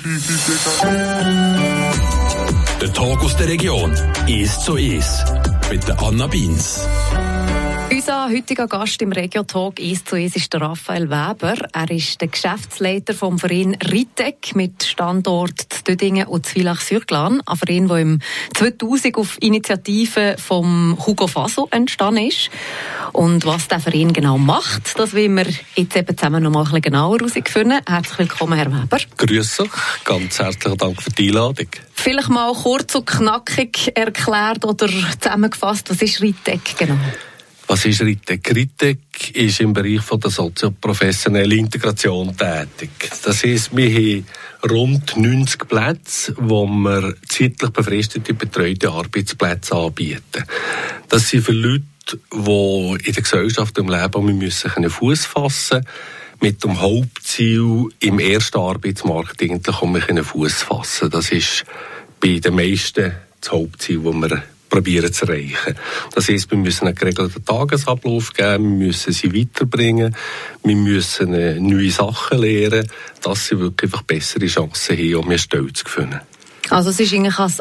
Der Tag aus der Region. 1:1. Mit der Anna Beins. Unser heutiger Gast im Regio-Talk 1:1 ist der Raphael Weber. Er ist der Geschäftsleiter vom Verein Ritec mit Standort Dödingen und Villach-sur-Glane. Ein Verein, der im 2000 auf Initiative von Hugo Faso entstanden ist. Und was der Verein genau macht, das wollen wir jetzt eben zusammen noch mal ein bisschen genauer herausfinden. Herzlich willkommen, Herr Weber. Grüß euch, ganz herzlichen Dank für die Einladung. Vielleicht mal kurz und knackig erklärt oder zusammengefasst, was ist Ritec genau? Was ist Ritec? Ritec ist im Bereich von der sozioprofessionellen Integration tätig. Das heisst, wir haben rund 90 Plätze, wo wir zeitlich befristete betreute Arbeitsplätze anbieten. Das sind für Leute, die in der Gesellschaft im Leben wir müssen Fuß fassen, mit dem Hauptziel im ersten Arbeitsmarkt eigentlich Fuß fassen. Das ist bei den meisten das Hauptziel, das wir probieren zu erreichen. Das heisst, wir müssen einen geregelten Tagesablauf geben, wir müssen sie weiterbringen, wir müssen neue Sachen lernen, dass sie wirklich einfach bessere Chancen haben, um mehr Stellen zu finden. Also es ist eigentlich ein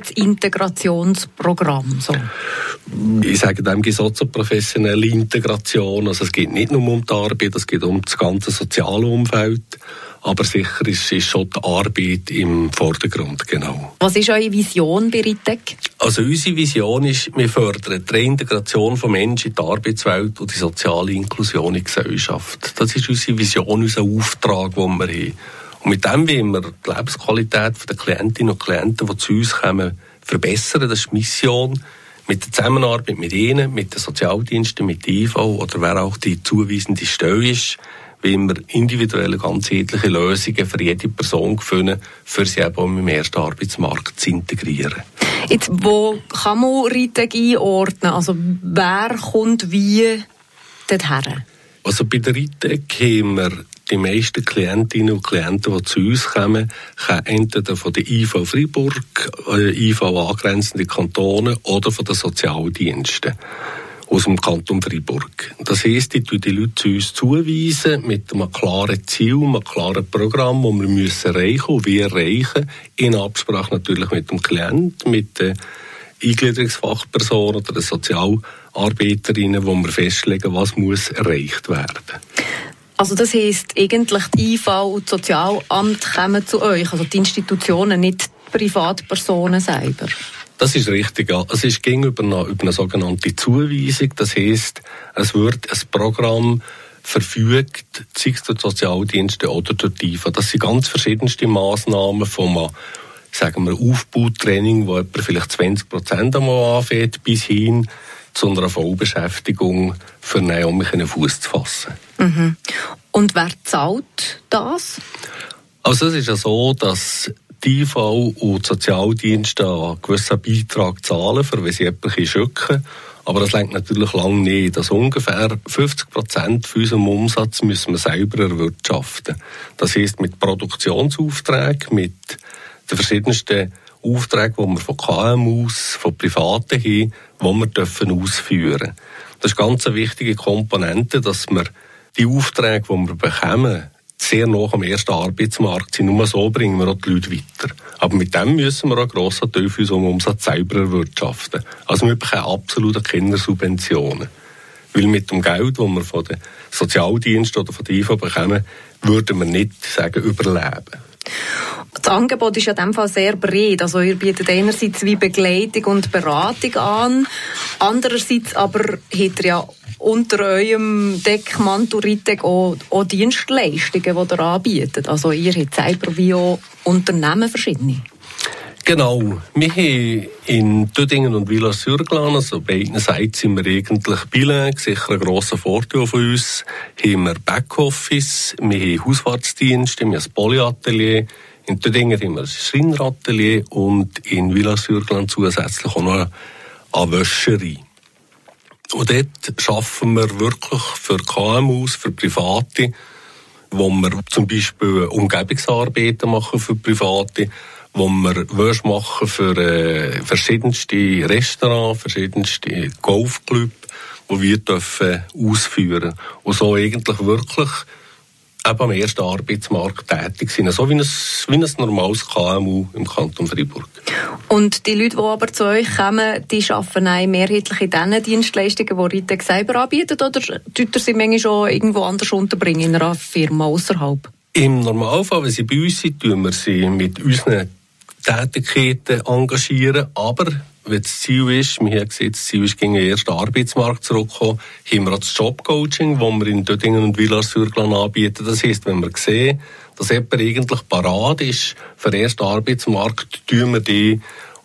Arbeitsintegrationsprogramm. So. Ich sage dem sozioprofessionelle Integration. Also es geht nicht nur um die Arbeit, es geht um das ganze soziale Umfeld. Aber sicher ist schon die Arbeit im Vordergrund, genau. Was ist eure Vision bei Ritec? Also unsere Vision ist, wir fördern die Reintegration von Menschen in die Arbeitswelt und die soziale Inklusion in die Gesellschaft. Das ist unsere Vision, unser Auftrag, den wir haben. Und mit dem wollen wir die Lebensqualität der Klientinnen und Klienten, die zu uns kommen, verbessern. Das ist die Mission. Mit der Zusammenarbeit mit ihnen, mit den Sozialdiensten, mit der IV oder wer auch die zuweisende Stelle ist, wollen wir individuelle, ganzheitliche Lösungen für jede Person finden, für sie eben im ersten Arbeitsmarkt zu integrieren. Jetzt, wo kann man Ritec einordnen? Also wer kommt wie dorthin? Also bei der Ritec haben wir die meisten Klientinnen und Klienten, die zu uns kommen, können entweder von der IV Freiburg, IV angrenzende Kantone oder von den Sozialdiensten aus dem Kanton Freiburg. Das heisst, die Leute zu uns zuweisen mit einem klaren Ziel, einem klaren Programm, das wir müssen erreichen und wir erreichen, in Absprache natürlich mit dem Klienten, mit den Eingliederungsfachpersonen oder den Sozialarbeiterinnen, wo wir festlegen, was muss erreicht werden. Also das heisst, eigentlich die IV und das Sozialamt kommen zu euch, also die Institutionen, nicht die Privatpersonen selber? Das ist richtig, ja. Es ist gegenüber eine sogenannte Zuweisung. Das heisst, es wird ein Programm verfügt, sei es durch die Sozialdienste oder durch die IV. Das sind ganz verschiedenste Massnahmen vom, sagen wir, Aufbautraining, wo etwa vielleicht 20% einmal anfängt, bis hin zu einer Vollbeschäftigung für einen Fuß zu fassen. Mhm. Und wer zahlt das? Also es ist ja so, dass die IV und die Sozialdienste einen gewissen Beitrag zahlen, für wenn sie etwas schücken. Aber das reicht natürlich lange nicht. Also ungefähr 50% von unserem Umsatz müssen wir selber erwirtschaften. Das heisst, mit Produktionsaufträgen, mit den verschiedensten Aufträgen, die wir von KMUs, von Privaten haben, die wir ausführen dürfen. Das ist ganz eine wichtige Komponente, dass wir die Aufträge, die wir bekommen, sehr nah am ersten Arbeitsmarkt sind. Nur so bringen wir auch die Leute weiter. Aber mit dem müssen wir auch einen grossen Teil für unseren Umsatz selber erwirtschaften. Also wir bekommen absolut keine Subventionen. Weil mit dem Geld, das wir von den Sozialdiensten oder von der IV bekommen, würden wir nicht überleben. Das Angebot ist ja in diesem Fall sehr breit. Also ihr bietet einerseits wie Begleitung und Beratung an, andererseits aber habt ihr ja unter eurem Deckmantel Ritec auch Dienstleistungen, die ihr anbietet. Also ihr habt selber wie auch Unternehmen verschiedene. Genau. Wir haben in Dödingen und Villach-sur-Glane, also beiden Seiten sind wir eigentlich bilingue, sicher ein grosser Vorteil von uns. Haben wir Backoffice, wir haben Hausfahrtsdienste, wir haben ein Polyatelier. In Dödingen haben wir ein Schreineratelier und in Villach-sur-Glane zusätzlich auch noch eine Wäscherei. Und dort arbeiten wir wirklich für KMUs, für Private, wo wir zum Beispiel Umgebungsarbeiten machen für Private, wo wir Wäsche machen für verschiedenste Restaurants, verschiedenste Golfclubs, die wir dürfen ausführen. Und so eigentlich wirklich eben am ersten Arbeitsmarkt tätig sind, so wie ein normales KMU im Kanton Freiburg. Und die Leute, die aber zu euch kommen, die arbeiten auch mehrheitlich in diesen Dienstleistungen, die Ritec selber anbietet, oder tut ihr sie manchmal schon irgendwo anders unterbringen, in einer Firma außerhalb? Im Normalfall, wenn sie bei uns sind, tun wir sie mit unseren Tätigkeiten engagieren, aber wenn das Ziel ist, wir haben gesehen, das Ziel ist, gegen den ersten Arbeitsmarkt zurückzukommen, haben wir auch das Jobcoaching, das wir in Döttingen und Villars-sur-Glane anbieten. Das heisst, wenn wir sehen, dass jemand eigentlich parat ist für den ersten Arbeitsmarkt, tun wir die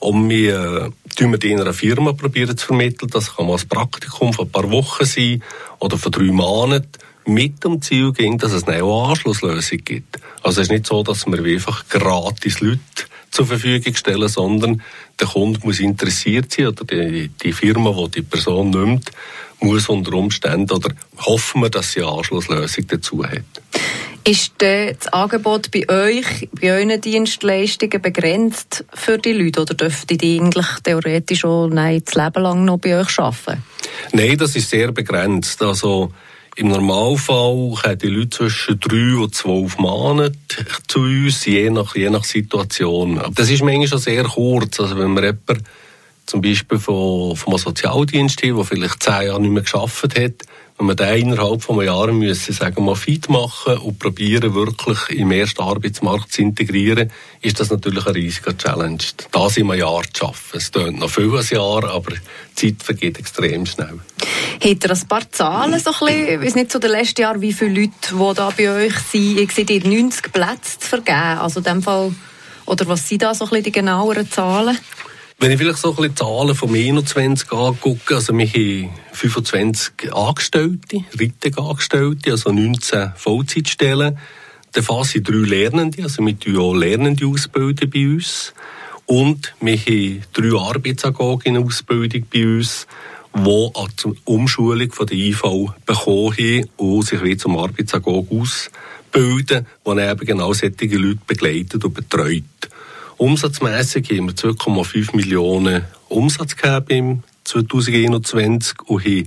in einer Firma probieren zu vermitteln. Das kann mal ein Praktikum von ein paar Wochen sein oder von 3 Monaten. Mit dem Ziel ging, dass es eine Anschlusslösung gibt. Also es ist nicht so, dass wir einfach gratis Leute zur Verfügung stellen, sondern der Kunde muss interessiert sein oder die Firma, die die Person nimmt, muss unter Umständen oder hoffen wir, dass sie eine Anschlusslösung dazu hat. Ist das Angebot bei euch, bei euren Dienstleistungen begrenzt für die Leute oder dürften die eigentlich theoretisch schon das Leben lang noch bei euch arbeiten? Nein, das ist sehr begrenzt. Also im Normalfall kommen die Leute zwischen 3 und 12 Monaten zu uns, je nach Situation. Das ist manchmal schon sehr kurz. Also wenn man jemanden zum Beispiel vom Sozialdienst hat, der vielleicht 10 Jahre nicht mehr gearbeitet hat, wenn wir den innerhalb von einem Jahr müssen, sagen wir, fit machen und probieren, wirklich im ersten Arbeitsmarkt zu integrieren, ist das natürlich ein riesiger Challenge. Das in einem Jahr zu schaffen. Es dauert noch viel ein Jahr, aber die Zeit vergeht extrem schnell. Habt ihr ein paar Zahlen, so ein bisschen, ich weiss nicht, zu den letzten Jahren, wie viele Leute, die da bei euch sind, ich sehe 90 Plätze zu vergeben, also in dem Fall, oder was sind da so ein bisschen die genaueren Zahlen? Wenn ich vielleicht so ein bisschen Zahlen vom 21 angucke, also wir haben 25 Angestellte, Ritec-Angestellte, also 19 Vollzeitstellen. Davon sind 3 Lernende, also wir tun auch Lernende ausbilden bei uns. Und wir haben 3 Arbeitsagogen in Ausbildung bei uns, die zur Umschulung von der IV bekommen haben und sich wieder zum Arbeitsagogen ausbilden, die dann eben genau solche Leute begleitet und betreut. Umsatzmässig haben wir 2,5 Millionen Umsatz gehabt im 2021 und haben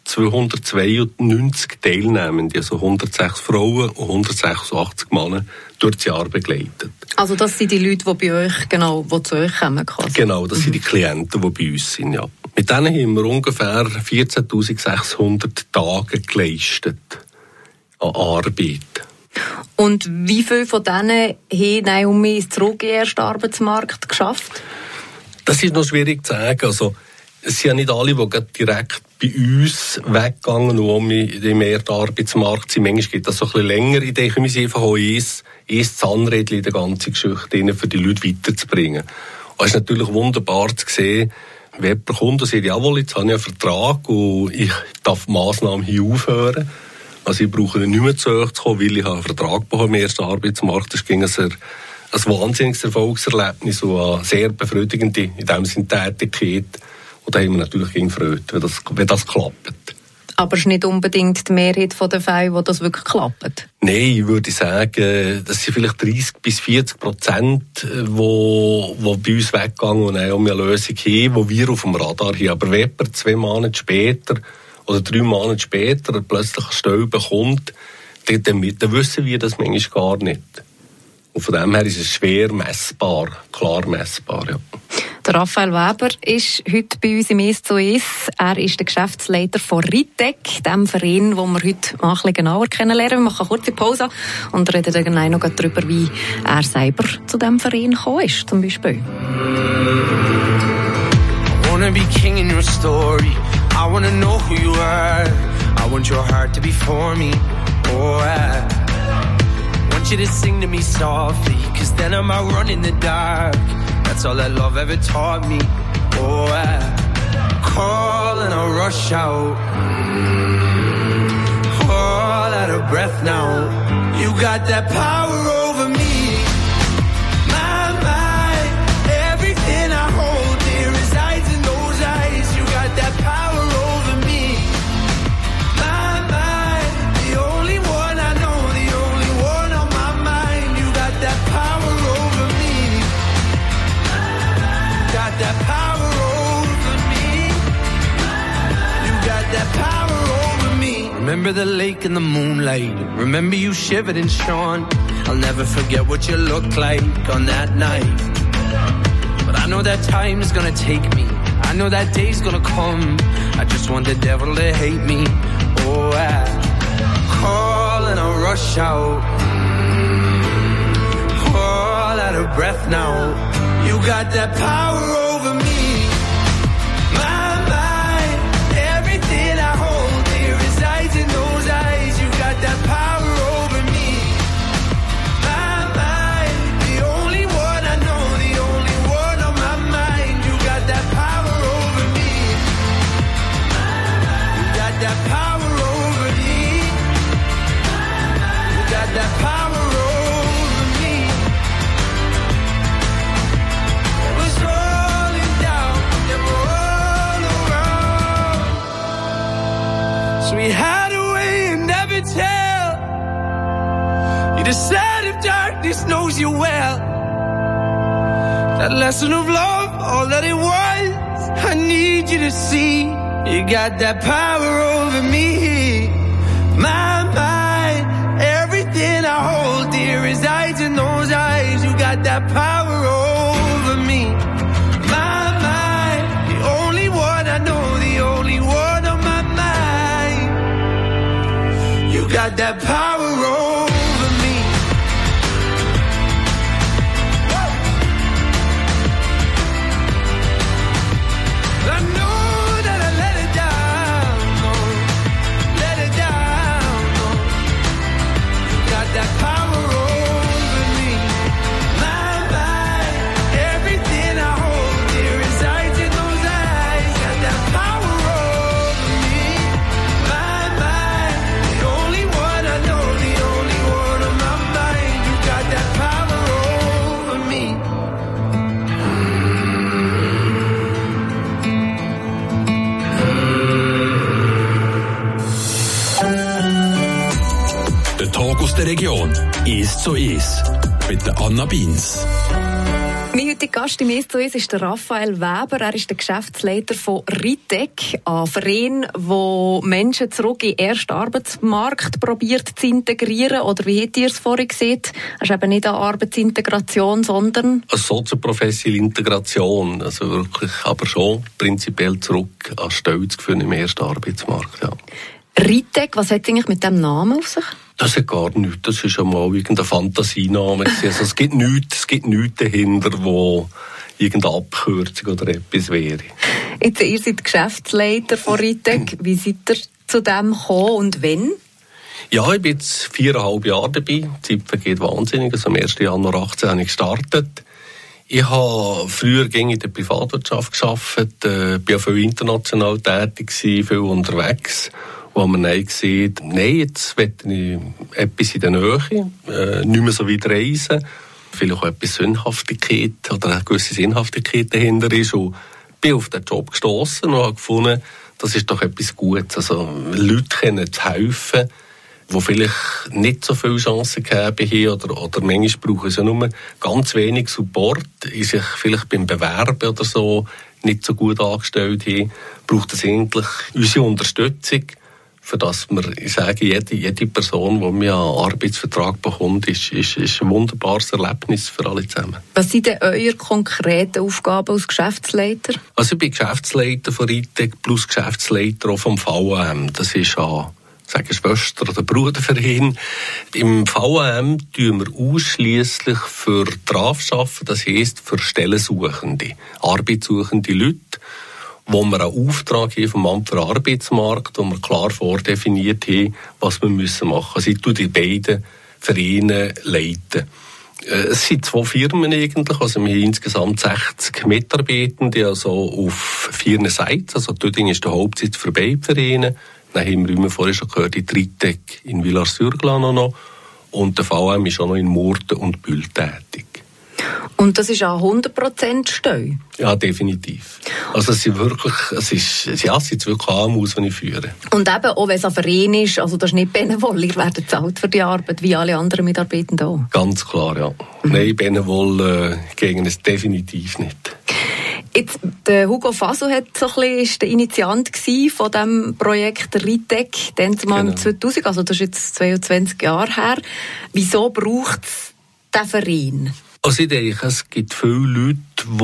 292 Teilnehmende, also 106 Frauen und 186 Männer durch das Jahr begleitet. Also das sind die Leute, die bei euch, genau, die zu euch kommen quasi? Genau, das sind die Klienten, die bei uns sind, ja. Mit denen haben wir ungefähr 14.600 Tage geleistet an Arbeit. Und wie viele von denen haben um mich zurück in den ersten Arbeitsmarkt geschafft? Das ist noch schwierig zu sagen. Also, es sind ja nicht alle, die direkt bei uns weggegangen und im ersten Arbeitsmarkt sind. Manchmal geht das so ein bisschen länger. Ich denke, wir sind einfach auch ein Zahnrädchen in der ganzen Geschichte, für die Leute weiterzubringen. Es ist natürlich wunderbar zu sehen, wenn jemand kommt und sagt, jawohl, jetzt habe ich einen Vertrag und ich darf die Massnahmen hier aufhören. Also ich brauche nicht mehr zu euch zu kommen, weil ich einen Vertrag bekomme im ersten Arbeitsmarkt. Das ging ein wahnsinniges Erfolgserlebnis und eine sehr befriedigende, in dem Sinne, Tätigkeit. Und da haben wir natürlich gefreut, wenn das klappt. Aber es ist nicht unbedingt die Mehrheit der Fälle, wo das wirklich klappt? Nein, ich würde sagen, das sind vielleicht 30-40%, die bei uns weggegangen und auch eine Lösung haben, die wir auf dem Radar haben. Aber wenn jemand 2 Monate später oder 3 Monate später plötzlich eine Stelle bekommt, dann wissen wir das manchmal gar nicht. Und von dem her ist es schwer messbar, klar messbar, ja. Der Raphael Weber ist heute bei uns im «1:1». Er ist der Geschäftsleiter von Ritec, dem Verein, den wir heute mal ein bisschen genauer kennenlernen. Wir machen eine kurze Pause und reden dann noch darüber, wie er selber zu diesem Verein gekommen ist, zum Beispiel. I wanna be king in your story. I wanna know who you are. I want your heart to be for me. Oh, I want you to sing to me softly, 'cause then I'm out running the dark. That's all that love ever taught me. Oh, I call and I rush out. All out of breath now. You got that power over me. My mind, everything I hold dear resides in those eyes. You got that power over me. My mind, the only one I know, the only one on my mind. You got that power over me. Got that power over me. You got that power over me. Remember the lake and the moonlight. Remember you shivered and shone. I'll never forget what you looked like on that night. But I know that time's gonna take me. I know that day's gonna come. I just want the devil to hate me. Oh, I call and I rush out. All out of breath now. You got that power over me. My mind, everything I hold dear resides in those eyes. You got that power over me. My mind, the only one I know, the only one on my mind. You got that power over me. You got that power over me. You got that power over me. It was rolling down, they were all around. So we had a way and never tell. You decide if darkness knows you well. That lesson of love, all that it was, I need you to see. You got that power over me. My mind, everything I hold dear resides in those eyes. You got that power over me. My mind, the only one I know, the only one on my mind. You got that power over me. I know that I let it down, no, let it down, no. You got that power over me. My mind, everything I hold dear resides in those eyes. Got that power over me. My mind, the only one I know, the only one on my mind. You got that power over me. Der Tag aus der Region. 1:1. Mit der Anna Beins. Mein heutiger Gast im «1 zu 1» ist der Raphael Weber. Er ist der Geschäftsleiter von Ritec, ein Verein, der Menschen zurück in den ersten Arbeitsmarkt probiert zu integrieren. Oder wie habt ihr es vorhin gesehen? Es ist eben nicht eine Arbeitsintegration, sondern eine sozioprofessionelle Integration. Also wirklich, aber schon prinzipiell zurück an Stelle zu führen im ersten Arbeitsmarkt. Ja. Ritec, was hat es eigentlich mit dem Namen auf sich? Das hat gar nichts. Das ist einmal irgendein Fantasiename. Also es gibt nichts dahinter, wo irgendeine Abkürzung oder etwas wäre. Jetzt, ihr seid Geschäftsleiter von Ritec. Wie seid ihr zu dem gekommen und wann? Ja, ich bin jetzt 4,5 Jahre dabei. Die Zeit vergeht wahnsinnig. Also am 1. Januar 2018 habe ich gestartet. Ich habe früher in der Privatwirtschaft gearbeitet, bin auch viel international tätig, viel unterwegs. Wo man dann sieht, nein, jetzt möchte ich etwas in der Nähe, nicht mehr so weit reisen, vielleicht auch etwas Sinnhaftigkeit oder eine gewisse Sinnhaftigkeit dahinter ist. Und bin auf den Job gestossen und habe gefunden, das ist doch etwas Gutes. Also Leuten zu helfen, die vielleicht nicht so viele Chancen gegeben haben oder manchmal brauchen sie nur ganz wenig Support, ist sich vielleicht beim Bewerben oder so nicht so gut angestellt haben, braucht es eigentlich unsere Unterstützung, für das wir, ich sage, jede Person, die mir einen Arbeitsvertrag bekommt, ist ein wunderbares Erlebnis für alle zusammen. Was sind denn eure konkreten Aufgaben als Geschäftsleiter? Also ich bin Geschäftsleiter von Ritec plus Geschäftsleiter auch vom VAM. Das ist ein Schwester- oder Bruderverein. Im VAM tun wir ausschliesslich für Traf arbeiten, das heisst für Stellensuchende, arbeitssuchende Leute, wo wir einen Auftrag haben vom Amt für Arbeitsmarkt, wo wir klar vordefiniert haben, was wir machen müssen. Also ich tue die beiden Vereine leiten. Es sind 2 Firmen eigentlich, also wir haben insgesamt 60 Mitarbeitende, also auf 4 Seiten. Also Töding ist der Hauptsitz für beide Vereine. Dann haben wir, wie wir vorhin schon gehört, die Ritec in Villars-sur-Glâne noch. Und der VM ist auch noch in Murten und Bühl tätig. Und das ist auch 100% Stelle? Ja, definitiv. Also es sind wirklich AMUs, die ich führe. Und eben, auch wenn es ein Verein ist, also das ist nicht Benevol, ihr werdet bezahlt für die Arbeit, wie alle anderen Mitarbeitenden auch? Ganz klar, ja. Nein, Benevol gegen es definitiv nicht. Jetzt, der Hugo Faso ist der Initiant von diesem Projekt Ritec, dann mal im 2000, also das ist jetzt 22 Jahre her. Wieso braucht es diesen Verein? Also ich denke, es gibt viele Leute,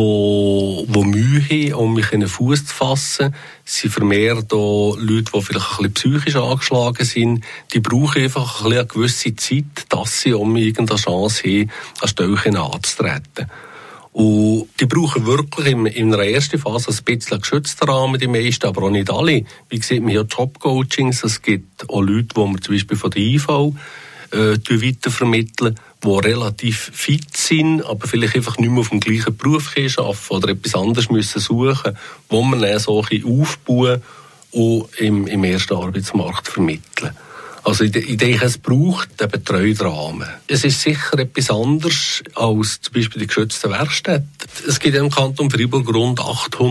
die Mühe haben, um mich in den Fuß zu fassen. Es sind vermehrt auch Leute, die vielleicht ein bisschen psychisch angeschlagen sind. Die brauchen einfach eine gewisse Zeit, dass sie um irgendeine Chance haben, an Stellen anzutreten. Und die brauchen wirklich in einer ersten Phase ein bisschen einen geschützten Rahmen, die meisten, aber auch nicht alle. Wie gesagt, wir haben Jobcoachings, es gibt auch Leute, die wir zum Beispiel von der IV weitervermitteln, die relativ fit sind, aber vielleicht einfach nicht mehr auf dem gleichen Beruf arbeiten oder etwas anderes müssen suchen, wo man dann so ein bisschen aufbauen und im ersten Arbeitsmarkt vermitteln. Also ich denke, es braucht einen betreuten Rahmen. Es ist sicher etwas anderes als zum Beispiel die geschützten Werkstätten. Es gibt im Kanton Freiburg rund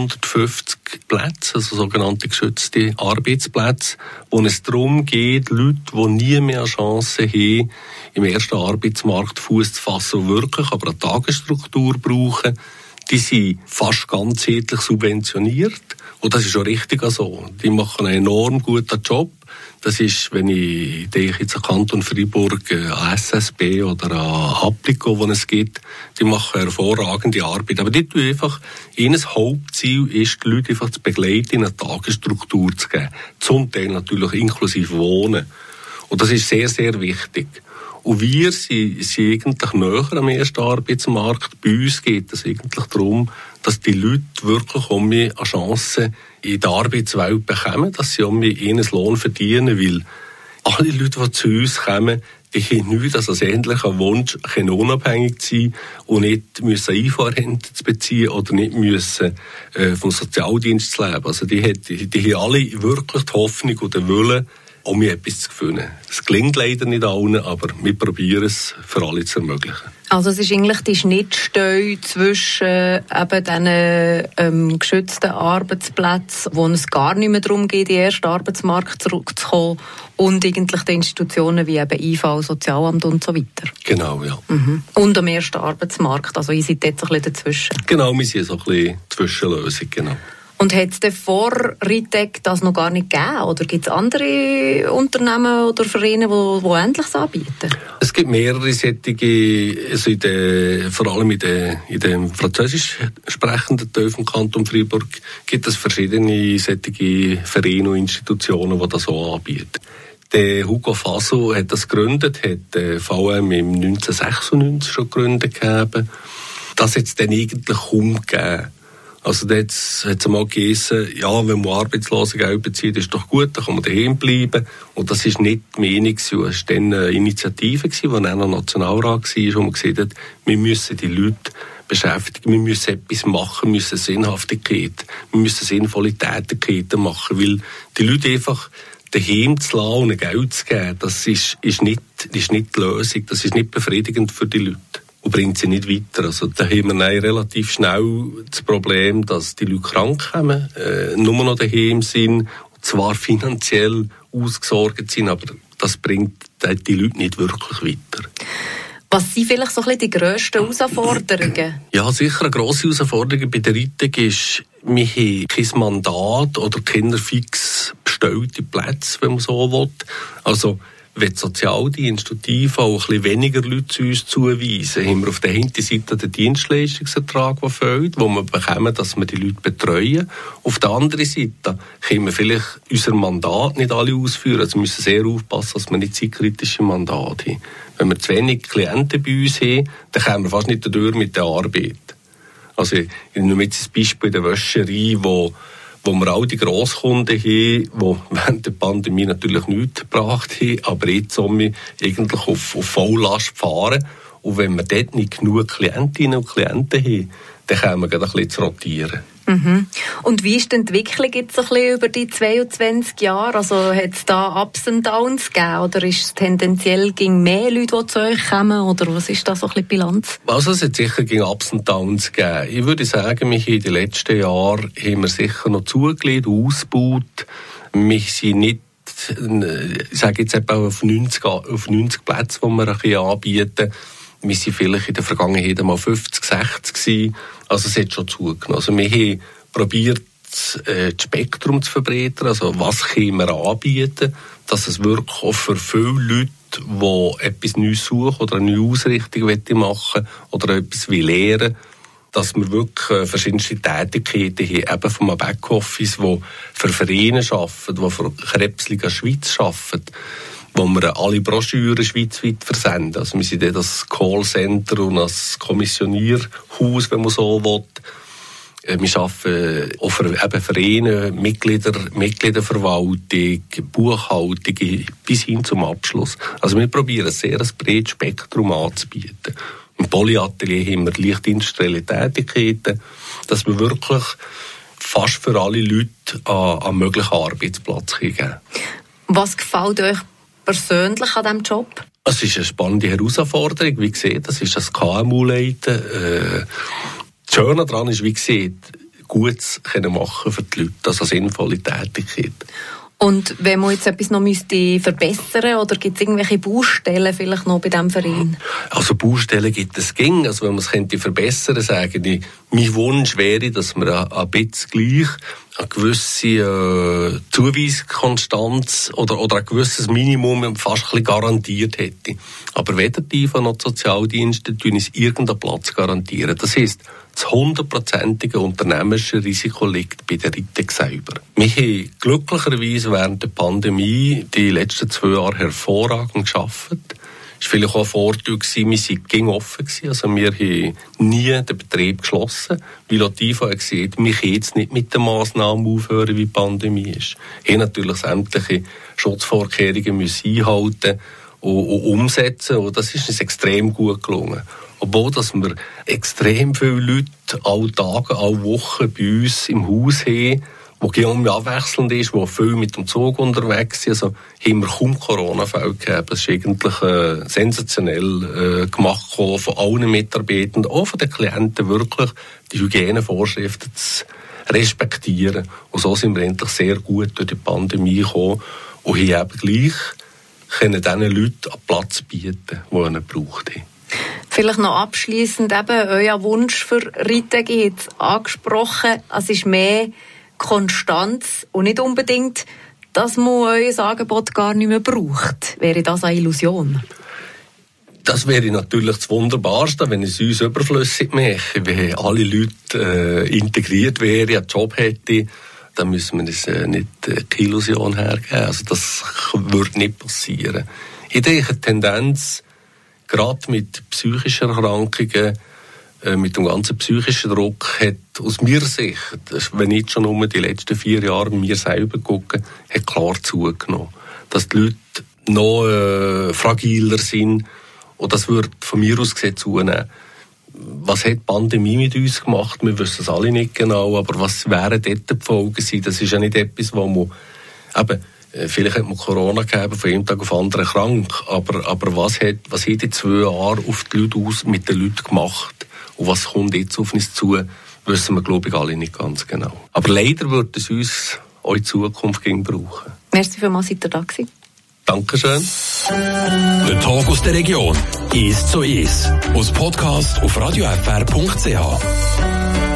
850 Plätze, also sogenannte geschützte Arbeitsplätze, wo es darum geht, Leute, die nie mehr eine Chance haben, im ersten Arbeitsmarkt Fuß zu fassen und wirklich aber eine Tagesstruktur brauchen, die sind fast ganzheitlich subventioniert. Und das ist auch richtig so. Die machen einen enorm guten Job. Das ist, wenn ich denke jetzt an Kanton Freiburg, an SSB oder an Applico, wo es gibt, die machen hervorragende Arbeit. Aber die tun einfach, ihr Hauptziel ist, die Leute einfach zu begleiten, in eine Tagesstruktur zu geben. Zum Teil natürlich inklusive Wohnen. Und das ist sehr, sehr wichtig. Und wir sind eigentlich näher am ersten Arbeitsmarkt. Bei uns geht es eigentlich darum, dass die Leute wirklich eine Chance in der Arbeitswelt bekommen, dass sie ihren Lohn verdienen, weil alle Leute, die zu uns kommen, die haben nichts als ähnlichen Wunsch, unabhängig zu sein und nicht müssen Einfahrrente zu beziehen oder nicht müssen vom Sozialdienst zu leben. Also die haben alle wirklich die Hoffnung und den Willen, um mir etwas zu finden. Es gelingt leider nicht allen, aber wir probieren es für alle zu ermöglichen. Also es ist eigentlich die Schnittstelle zwischen eben diesen geschützten Arbeitsplätzen, wo es gar nicht mehr darum geht, in den ersten Arbeitsmarkt zurückzukommen, und eigentlich die Institutionen wie eben IV, Sozialamt und so weiter. Genau, ja. Mhm. Und am ersten Arbeitsmarkt, also ihr seid jetzt ein bisschen dazwischen. Genau, wir sind so ein bisschen Zwischenlösung, genau. Und hat es denn vor Ritec das noch gar nicht gegeben? Oder gibt es andere Unternehmen oder Vereine, die Ähnliches anbieten? Es gibt mehrere solche, also vor allem in den französisch sprechenden Teil vom Kanton Freiburg gibt es verschiedene solche Vereine und Institutionen, die das so anbieten. Der Hugo Faso hat das gegründet, hat VM im 1996 schon gegründet gegeben. Das hat es dann eigentlich kaum gegeben. Also da hat es einmal geheißen, ja, wenn man Arbeitslosengeld bezieht, ist doch gut, dann kann man daheim bleiben. Und das ist nicht die Meinung, es war dann eine Initiative, die dann noch Nationalrat war, wo man gesagt hat, wir müssen die Leute beschäftigen, wir müssen etwas machen, wir müssen Sinnhaftigkeit, wir müssen sinnvolle Tätigkeiten machen, weil die Leute einfach daheim zu lassen und Geld zu geben, das ist nicht die Lösung, das ist nicht befriedigend für die Leute. Und bringt sie nicht weiter. Also da haben wir relativ schnell das Problem, dass die Leute krank kommen, nur noch daheim sind, und zwar finanziell ausgesorgt sind, aber das bringt die Leute nicht wirklich weiter. Was sind vielleicht so ein bisschen die grössten Herausforderungen? Ja, sicher eine grosse Herausforderung bei der Ritec ist, wir haben kein Mandat oder keine fix bestellte Plätze, wenn man so will. Also wenn die Sozialdienste und die IV auch ein bisschen weniger Leute zu uns zuweisen, haben wir auf der Hinterseite den Dienstleistungsertrag, der fehlt, wo wir bekommen, dass wir die Leute betreuen. Auf der anderen Seite können wir vielleicht unser Mandat nicht alle ausführen. Also wir müssen sehr aufpassen, dass wir nicht zeitkritische Mandate haben. Wenn wir zu wenig Klienten bei uns haben, dann kommen wir fast nicht durch mit der Arbeit. Also ich nehme jetzt ein Beispiel in der Wäscherei, wo wir all die Grosskunden haben, die während der Pandemie natürlich nichts gebracht haben, aber jetzt eigentlich auf Volllast fahren. Und wenn wir dort nicht genug Klientinnen und Klienten haben, dann können wir ein bisschen zu rotieren. Mhm. Und wie ist die Entwicklung jetzt ein bisschen über die 22 Jahre? Also hat es da Ups und Downs gegeben? Oder ist es tendenziell gegen mehr Leute, die zu euch kommen? Oder was ist da so ein bisschen die Bilanz? Also es hat sicher gegen Ups und Downs gegeben. Ich würde sagen, wir haben in den letzten Jahren haben wir sicher noch zugelegt, ausgebaut. Wir sind nicht, ich sage jetzt etwa auf 90 Plätze, die wir anbieten. Wir waren vielleicht in der Vergangenheit mal 50, 60 gewesen. Also es hat schon zugenommen. Also wir haben probiert, das Spektrum zu verbreitern. Also was können wir anbieten, dass es wirklich auch für viele Leute, die etwas Neues suchen oder eine neue Ausrichtung machen oder etwas lernen, dass wir wirklich verschiedenste Tätigkeiten haben, eben vom Backoffice, die für Vereine arbeiten, die für Krebsliga Schweiz arbeiten, wo wir alle Broschüren schweizweit versenden. Also wir sind dann das Callcenter und das Kommissionierhaus, wenn man so will. Wir arbeiten auch für eben Vereine, Mitgliederverwaltung, Buchhaltung bis hin zum Abschluss. Also wir probieren ein sehr breites Spektrum anzubieten. Im Polyatelier haben wir leicht industrielle Tätigkeiten, dass wir wirklich fast für alle Leute einen möglichen Arbeitsplatz geben können. Was gefällt euch persönlich an diesem Job? Es ist eine spannende Herausforderung, wie gesagt, das ist das KMU-Leiten. Das Schöne daran ist, wie gesagt, Gutes machen für die Leute, also eine sinnvolle Tätigkeit. Und wenn man jetzt etwas noch verbessern oder gibt es irgendwelche Baustellen vielleicht noch bei diesem Verein? Also Baustellen gibt es ging. Also wenn man es verbessern könnte, sage ich, mein Wunsch wäre, dass man ein bisschen gleich eine gewisse Zuweiskonstanz oder ein gewisses Minimum fast ein bisschen garantiert hätte. Aber weder die von den Sozialdiensten tun uns irgendeinen Platz garantieren. Das heisst, das 100%ige unternehmerische Risiko liegt bei der Ritec selber. Wir haben glücklicherweise während der Pandemie die letzten 2 Jahre hervorragend gearbeitet. Es war vielleicht auch ein Vorteil, wir waren offen. Also wir haben nie den Betrieb geschlossen, weil auch die IFA gesagt hat, wir können jetzt nicht mit den Massnahmen aufhören, wie die Pandemie ist. Wir haben natürlich sämtliche Schutzvorkehrungen müssen einhalten und umsetzen, und das ist uns extrem gut gelungen. Obwohl, dass wir extrem viele Leute alle Tage, alle Wochen bei uns im Haus haben, wo geomni abwechselnd ist, wo viel mit dem Zug unterwegs sind. Also haben wir kaum Corona-Fälle gehabt. Das ist eigentlich sensationell gemacht von allen Mitarbeitern, auch von den Klienten, wirklich die Hygienevorschriften zu respektieren. Und so sind wir endlich sehr gut durch die Pandemie gekommen und haben eben gleich können diesen Leuten einen Platz bieten, den ihnen braucht. Vielleicht noch abschliessend eben euer Wunsch für Ritec jetzt angesprochen. Es ist mehr Konstanz und nicht unbedingt, dass man euer Angebot gar nicht mehr braucht. Wäre das eine Illusion? Das wäre natürlich das Wunderbarste, wenn es uns überflüssig mache. Wenn alle Leute integriert wären, einen Job hätten, dann müssen wir uns nicht die Illusion hergeben. Also das würde nicht passieren. Ich denke, die Tendenz, gerade mit psychischen Erkrankungen, mit dem ganzen psychischen Druck, hat aus meiner Sicht, wenn ich schon nur die letzten 4 Jahre mir selber gucke, hat klar zugenommen. Dass die Leute noch fragiler sind, und das wird von mir aus gesehen zunehmen. Was hat die Pandemie mit uns gemacht? Wir wissen es alle nicht genau, aber was wären dort die Folgen sein? Das ist ja nicht etwas, wo man eben, vielleicht hat man Corona gegeben, von einem Tag auf den anderen krank, aber was hat die 2 Jahre auf die Leute mit den Leuten gemacht? Und was kommt jetzt auf uns zu, wissen wir, glaube ich, alle nicht ganz genau. Aber leider wird es uns auch in Zukunft brauchen. Merci vielmals, seid ihr da gewesen. Dankeschön. Der Tag aus der Region. 1:1. Aus Podcast auf radiofr.ch.